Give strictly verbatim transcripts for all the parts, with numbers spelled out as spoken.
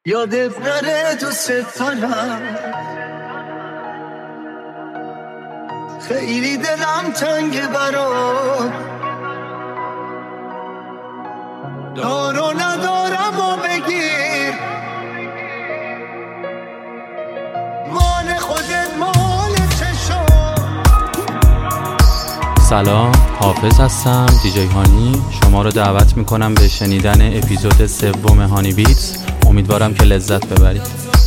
یادت نره دوست دارم، خیلی دلم تنگه برات، دار و ندارم و بگیر، مال خودت مال چشم. سلام، حافظ هستم، دیجی هانی. شما رو دعوت میکنم به شنیدن اپیزود سوم هانی بیتس. امیدوارم که لذت ببرید.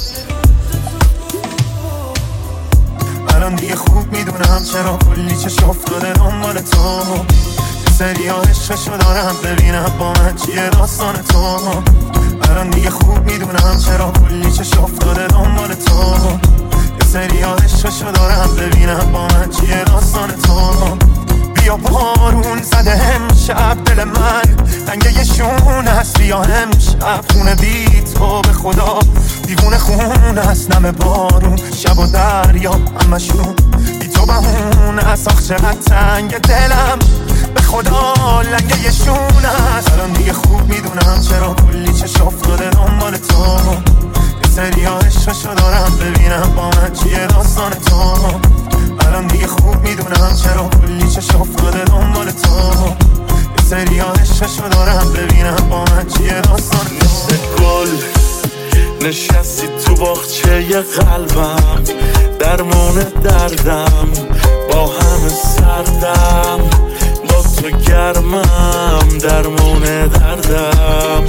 الان دیگه خوب میدونم چرا کلی چشم افتاده دنبال تو، سری ها عشقشو دارم ببینم با من چیه داستان تو. الان دیگه خوب میدونم چرا کلی چشم افتاده دنبال تو، سری ها عشقشو دارم ببینم با من چیه داستان تو. بیا بارون زده امشب دل من تنگه یه شون هست، بیا امشب خونه بی تو به خدا دیوونه خون هست، نم بارون شب و دریا همشون بی تو بهون هست. آخ چقدر تنگ دلم به خدا لنگه یه شون هست. الان دیگه خوب میدونم چرا کلی چشم افتاده دنبال تو، یه سری ها عشقشو دارم ببینم با من چیه داستان تو. الان دیگه خوب میدونم چرا کلی چشم افتاده دنبال تو، یه سری ها عشقشو دارم ببینم با من چیه داستان تو. مثل گل نشستی تو باغچه ی قلبم، درمون دردم با همه سردم، با تو گرمم درمون دردم.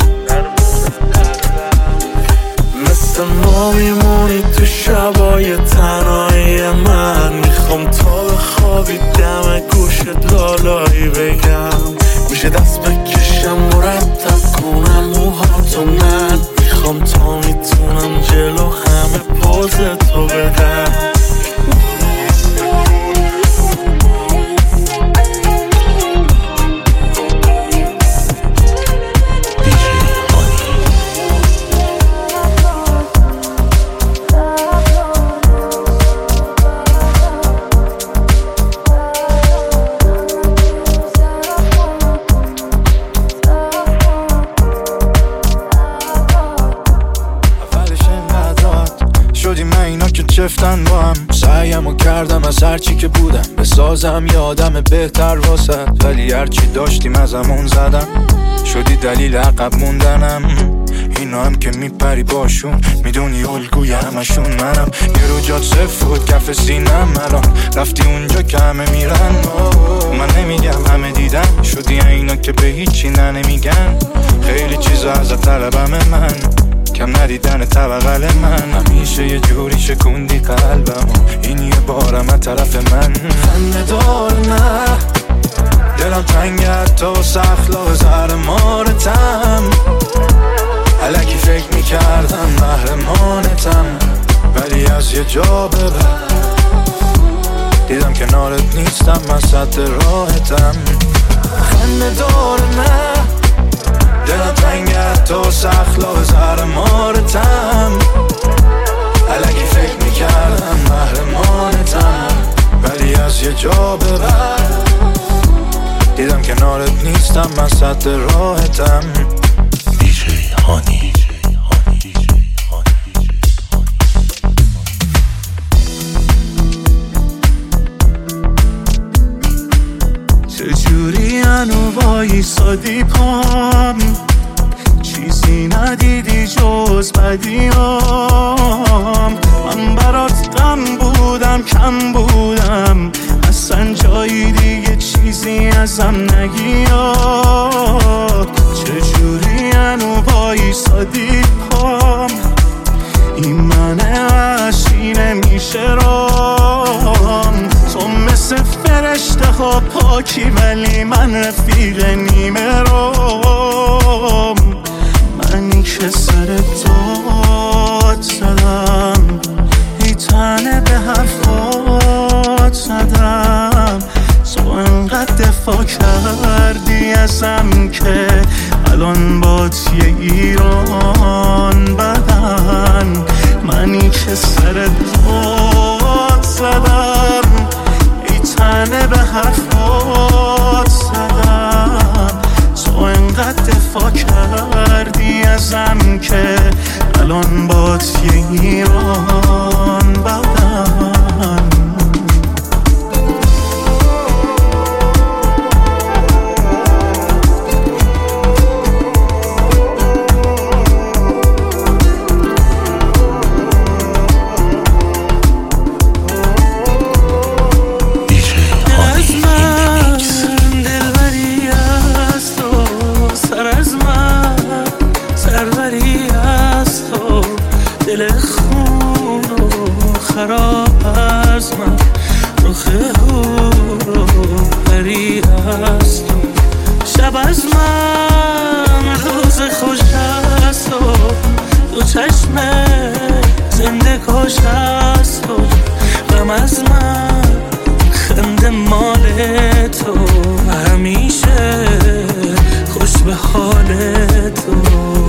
مثل ما میمونی تو شبای تنهایی من، میخوام تا بخوابی دم گوشت لالایی بگم، میشه دست بکشم مرتب کنم موهاتو من، میخوام تا میتونم جلو همه پوز تو بدم. چفتن با هم سعیمو کردم از هرچی که بودم بسازم یادم بهتر واسه، ولی هرچی داشتیم از همون زدم، شدی دلیل عقب موندنم. اینا هم که میپری باشون میدونی الگوی همشون منم، یه رو جات صفر بود کف سینم، الان رفتی اونجا که همه میرن. من نمیگم همه دیدن، شدی اینا که به هیچی نه نمیگن، خیلی چیزا ازت طلبم من، کم ندیدن طبقل من، همیشه یه جوری شکوندی قلبم، این یه بارم از طرف من. خنده دار نه دلم تنگت تا سخلا زهر مارتم، الکی فکر میکردم محرمانتم، ولی از یه جا به بعد دیدم کنارت نیستم، من سد راحتم. خنده دار نه دلم تنگت تا سخلا زهر مارتم، الکی فکر میکردم محرمانتم، ولی از یه جا به بعد دیدم کنارت نیستم، من سد راحتم. دیجی هانی. چجوری انو وایسادی پام، چیزی ندیدی جز بدیام، من برات غم بودم کم بودم، اصلا جایی دیگه چیزی ازم نگیا. چجوری انو وایسادی پام، این من عشقی نمیشه رام، تو مثل فرشته ها پاکی ولی من رفیق نیمه رام، منی که سر داد زدم، ای تنه به حرفات زدم، تو انقدر دفاع کردی ازم که الان با تیه ایران بدن، منی که سر داد زدم، ای تنه به حرفات زدم، تو انقدر دفاع کردی ازم که الان باد یه ایران بعدن شب از من روز خوش است و دو چشم زنده کش است و غم از من خنده مال تو همیشه خوش به حال تو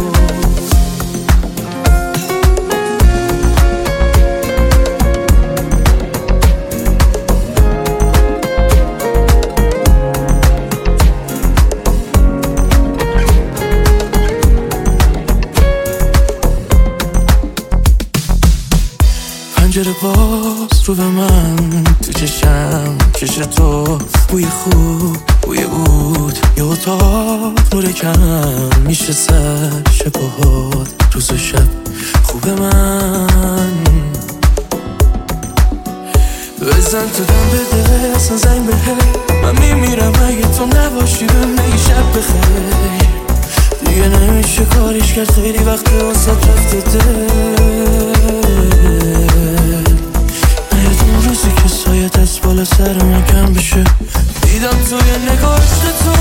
پنجره باز رو به من تو چشم چش تو بوی خوب بوی عود یه اتاق نور کم میشه سر شبهات روز و شب خوب من بزن تو دم بده اصلا زنگ بده من میمیرم اگه تو نباشی بمه شب بخیر دیگه نمیشه کاریش کرد خیلی وقت واسه رفته دل نیادون روزی که سایه دست بالا سر من کم بشه دیدم توی نگاشت تو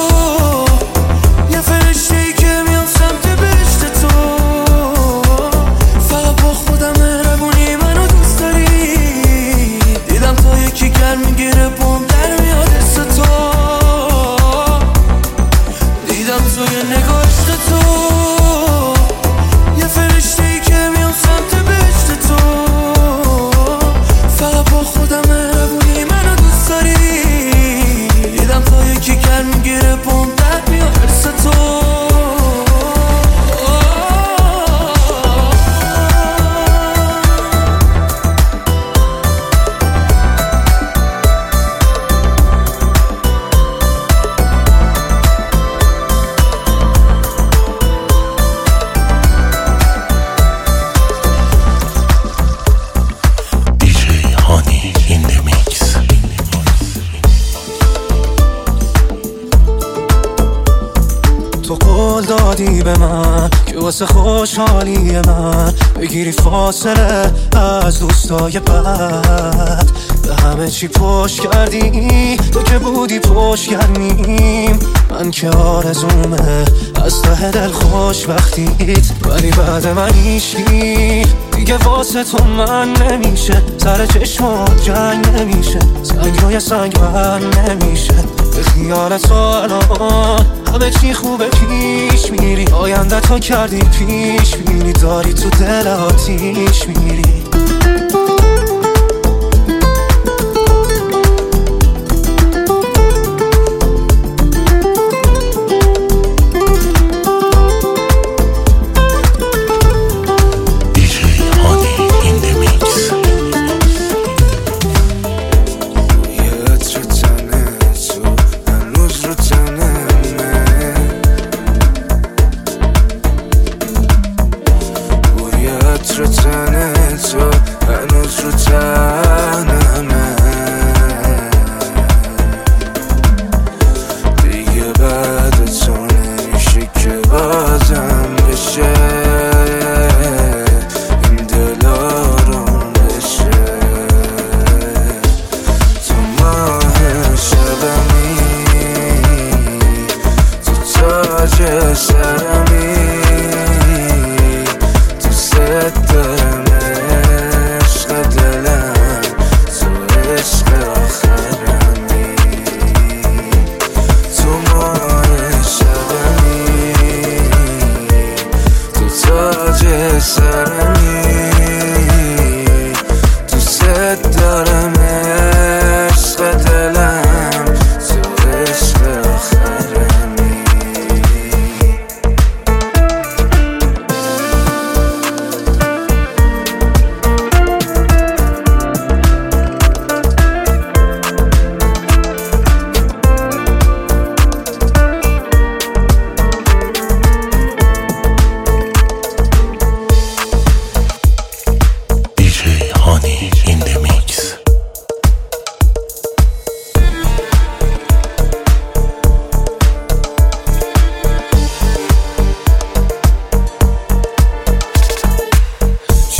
یه فرشته ای که میام سمت بهشت تو فقط با خودم مهربونی منو دوست داری دیدم تا یکی گرم میگیره بوم در میاد حس تو دیدم توی نگاشت تو یه فرشته ای که میام سمت بهشت تو فقط با خودم مهربونی منو دوست داری دیدم تا یکی گرم میگیره بوم در میاد حس تو دادی به من که واسه خوشحالی من بگیری فاصله از دوستای بد به همه چی پشت کردی تو که بودی پشت کردیم من که آرزومه از ته دل خوشبختیت ولی بعد من هیچکی دیگه واسه تو من نمیشه سر چشمات جنگ نمیشه سنگ روی سنگ من نمیشه به خیال تو الان همه چی خوبه پیش میری آینده تو کردی پیش میری داری تو دل آتیش میری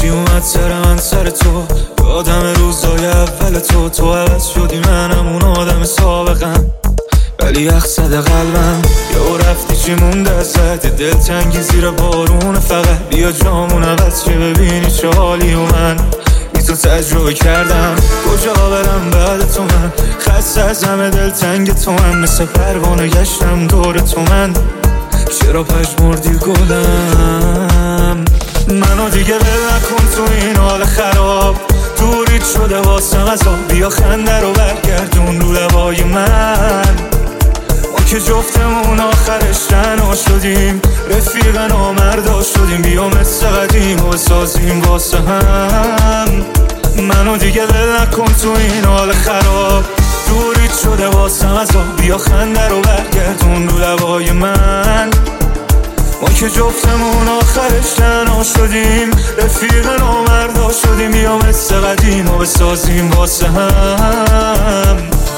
چی اومد سر من سر تو، یادم روزای اول تو. تو عوض شدی منم اون آدم سابقم، ولی یخ زده قلبم. یا رفتی چی مونده ازت، دلتنگی زیر بارون فقط. بیا جامون عوض چه ببینی چه حالی و من بی تو تجربه کردم. کجا برم بعد تو من، خسته از همه دلتنگ تو من. مثل پروانه گشتم دور تو من، چرا پشمردی گلم. منو دیگه ول نکن تو این حال خراب، دوریت شده واسم از آب. بیا خنده رو برگردون رو لبای من، ما که جفتمون آخرش تنها شدیم. رفیق نامردا شدیم، بیا مثل قدیم و سازیم واسه هم. منو دیگه ول نکن تو این حال خراب، دوریت شده واسم از آب. بیا خنده رو برگردون رو لبای من، ما که جفتمون آخرش تنها شدیم. رفیق نامردا شدیم، بیا مثل قدیم و بسازیم واسه هم.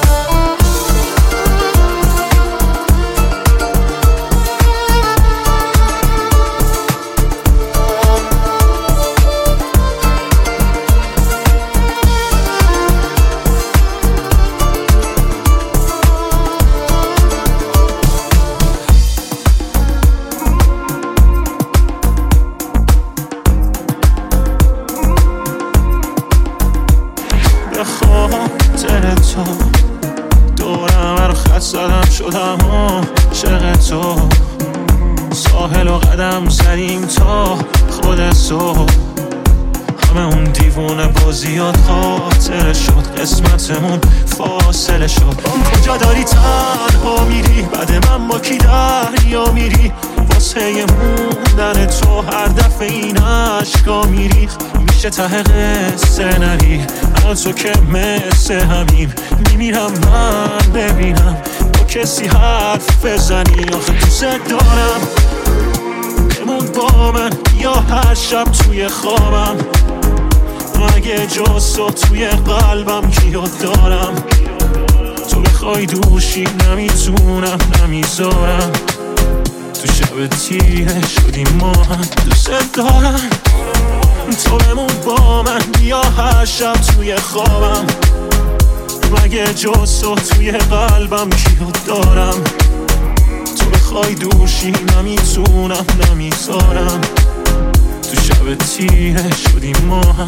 خاطر تو دورم رو خط زدم شدم عاشق تو. ساحل و قدم زدیم تا خود صبح، همه اون دیوونه بازیات خاطر شد. قسمتمون فاصله شد. کجا داری تنها میری، بعد من با کی دریا میری. واسه موندن تو هر دفعه این عشقا میری. میشه ته قصه نری، از تو که مثل همیم. میمیرم من ببینم با کسی حرف بزنی. آخه دوست دارم بمون با من، یا هر شب توی خوابم. مگه جز تو توی قلبم کیو دارم. تو بخوای دوشی نمیتونم نمیذارم. تو شب تیره شدیم ما هم، دوست دارم تو بمون با من، یا هر شب توی خوابم. مگه جز تو توی قلبم کیو دارم. تو بخوای دوشی نمیتونم نمیذارم. تو شب تیره شدیم ما هم.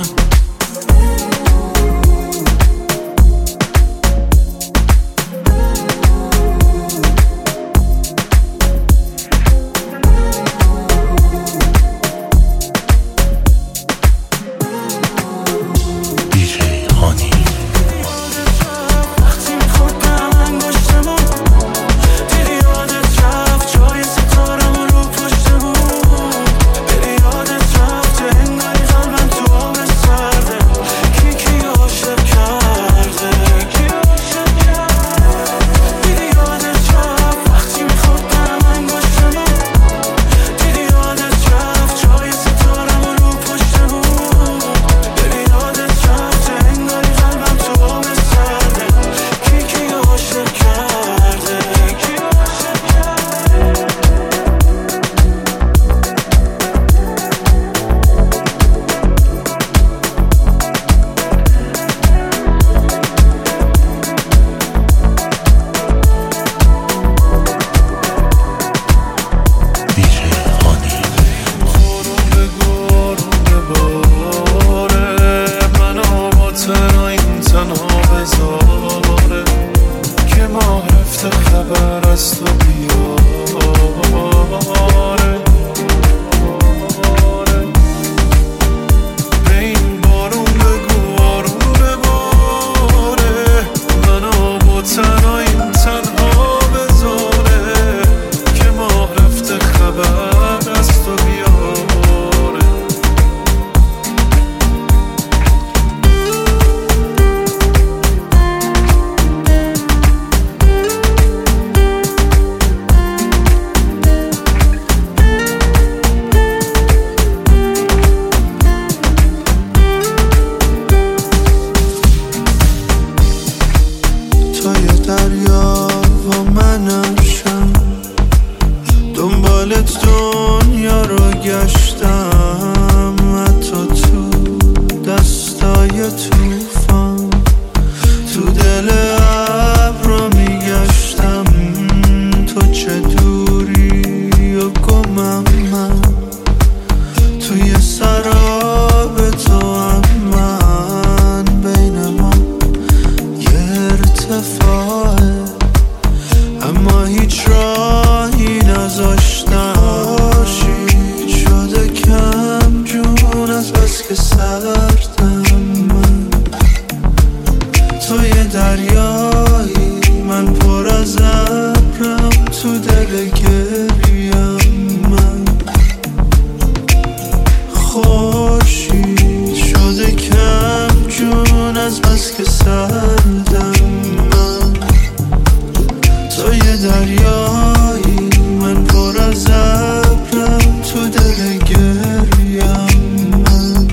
خورشید شده کم جون از بس که سردم من. تو یه دریایی من پر از ابرم تو دل گریم من.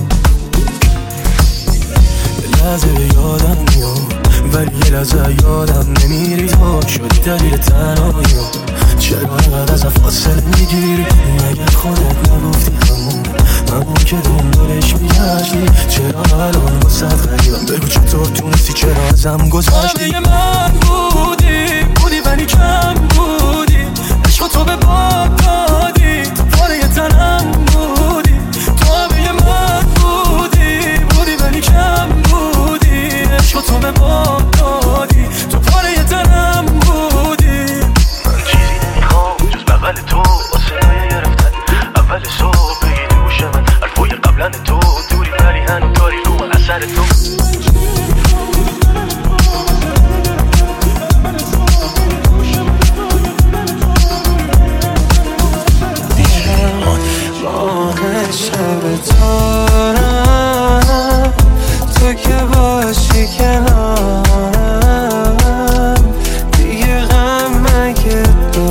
یه لحظه یادم میاد ولی یه لحظه یادم نمیری تو شدی دلیل تنهاییم. چرا اینقدر از فاصله میگیری مگه خودت نگفتی همون همون که دنبالش میگشتی؟ چرا الان واسد غریبم بگو چطور تونستی چرا ازم گذشتی؟ همه من بودی بودی ولی کم بودی عشق تو به باد دادی تو پاره تنم بودی. تو همه من بودی بودی ولی کم بودی عشق تو به باد دادی تو پاره تنم بودی. من چیزی نمیخوام جز بغل تو واسه نایه گرفتن اول صبح بگی تو گوش من حرفای قبلن تو دوری ولی هنو داری رو من اثر تو. ماه شب تارم تو که باشی کنارم دیگه غم مگه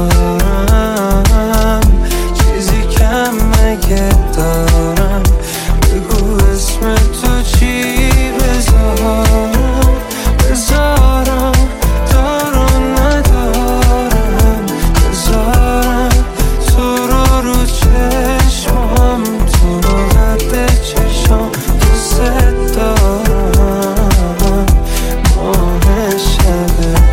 دارم چیزی کم مگه دارم بگو اسم تو چی بذارم بذارم دارم ندارم بذارم تو رو رو چشمم تو رو رد چشم دوست دارم ماه شب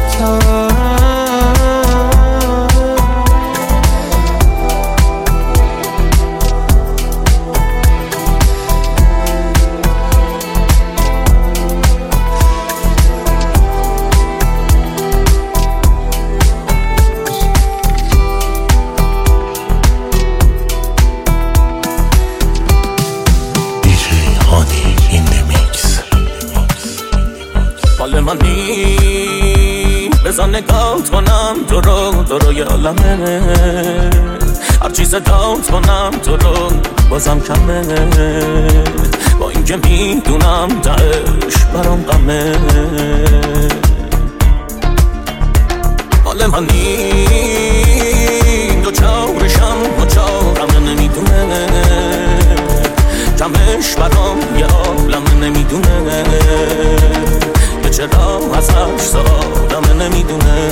حال منی بزن نگاه کنم تو رو تو رو یالمه هر چیز داد کنم تو رو بازم کمه با اینکه میدونم دهش برام غمه. حال منی دو چارشم دو چارم نمیدونه کمش برام یه عالم نمیدونه که چرا ازش سادم نمیدونه.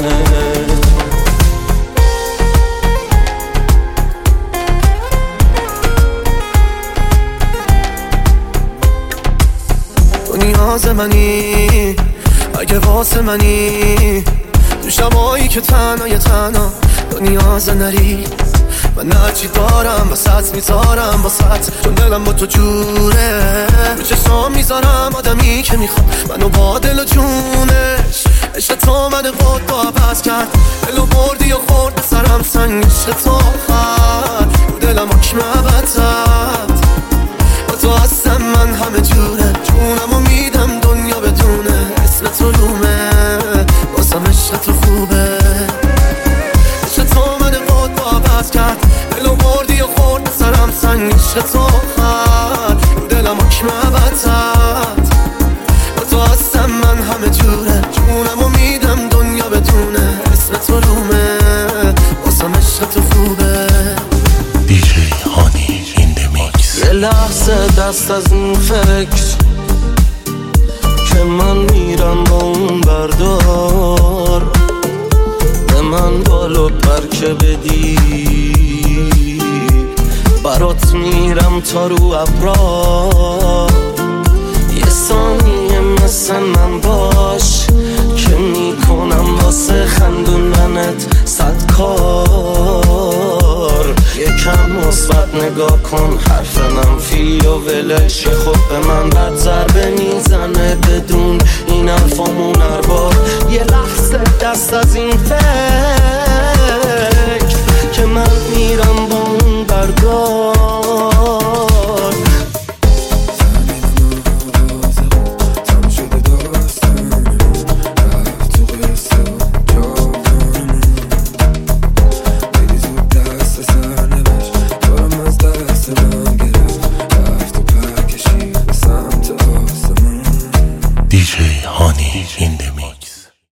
تو نیاز منی اگه واسه منی تو شبایی که تنهای تنها تو نیاز نری من هرچی دارم واسط میذارم واسط چون دلم با تو جوره رو چشم میذارم آدمی که میخواد منو با دل و جونش عشق تو من قد با عوض کرد دلو بردی و خورد سرم سنگ عشق تو خد رو دلم حکم عبدت با تو هستم من همه جوره جونم و میدم دنیا بدونه اسم تو رومه بازم عشق تو خوبه عشق تو من قد با عوض کرد دلو بردی و خورد سرم سنگ عشق تو خد رو دلم حکم عبدت با تو هستم من همه جوره جونم و میدم دنیا بدونه اسم تو رومه بازم عشق تو خوبه. دیجی هانی این دمیکس یه لحظه دست از این فکر که من میرم با اون بردار به من بالو برکه بدی برات میرم تا رو ابرا یه ثانیه مثل من باش که میکنم واسه خندوندنت صد کار یکم مثبت نگاه کن حرف منفی و ولش خب به من بد ضربه میزنه بدون این حرفامون هر بار یه لحظه دست از این فکر